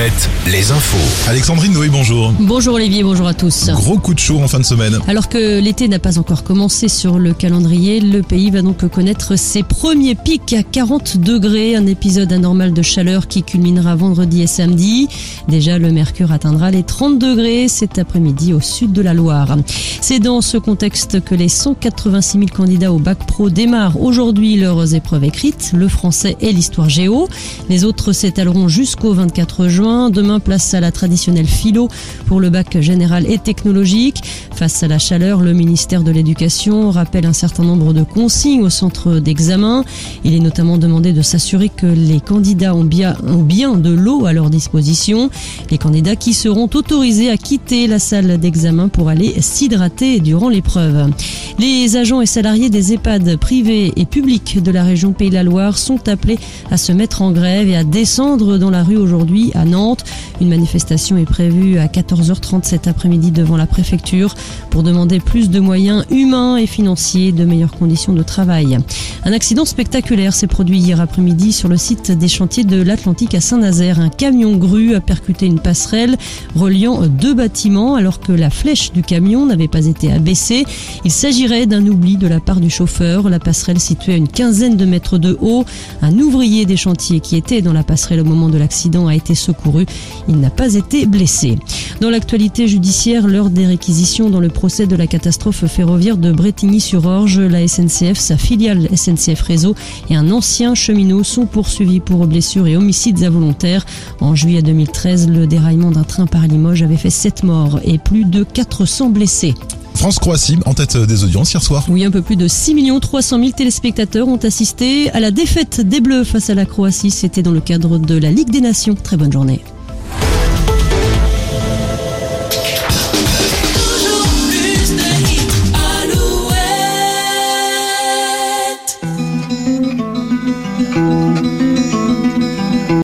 7, les infos. Alexandrine Noé, bonjour. Bonjour Olivier, bonjour à tous. Gros coup de chaud en fin de semaine. Alors que l'été n'a pas encore commencé sur le calendrier, le pays va donc connaître ses premiers pics à 40 degrés. Un épisode anormal de chaleur qui culminera vendredi et samedi. Déjà, le mercure atteindra les 30 degrés cet après-midi au sud de la Loire. C'est dans ce contexte que les 186 000 candidats au bac pro démarrent aujourd'hui leurs épreuves écrites, le français et l'histoire géo. Les autres s'étaleront jusqu'au 24 juin. Demain, place à la traditionnelle philo pour le bac général et technologique. Face à la chaleur, le ministère de l'Éducation rappelle un certain nombre de consignes au centre d'examen. Il est notamment demandé de s'assurer que les candidats ont bien de l'eau à leur disposition. Les candidats qui seront autorisés à quitter la salle d'examen pour aller s'hydrater durant l'épreuve. Les agents et salariés des EHPAD privés et publics de la région Pays de la Loire sont appelés à se mettre en grève et à descendre dans la rue aujourd'hui à Nantes. Une manifestation est prévue à 14h30 cet après-midi devant la préfecture pour demander plus de moyens humains et financiers, de meilleures conditions de travail. Un accident spectaculaire s'est produit hier après-midi sur le site des chantiers de l'Atlantique à Saint-Nazaire. Un camion grue a percuté une passerelle reliant deux bâtiments alors que la flèche du camion n'avait pas été abaissée. Il s'agirait d'un oubli de la part du chauffeur. La passerelle située à une quinzaine de mètres de haut. Un ouvrier des chantiers qui était dans la passerelle au moment de l'accident a été secouru. Il n'a pas été blessé. Dans l'actualité judiciaire, l'heure des réquisitions dans le procès de la catastrophe ferroviaire de Brétigny-sur-Orge, la SNCF, sa filiale SNCF Réseau et un ancien cheminot sont poursuivis pour blessures et homicides involontaires. En juillet 2013, le déraillement d'un train par Limoges avait fait 7 morts et plus de 400 blessés. France-Croatie en tête des audiences hier soir. Oui, un peu plus de 6 300 000 téléspectateurs ont assisté à la défaite des Bleus face à la Croatie. C'était dans le cadre de la Ligue des Nations. Très bonne journée.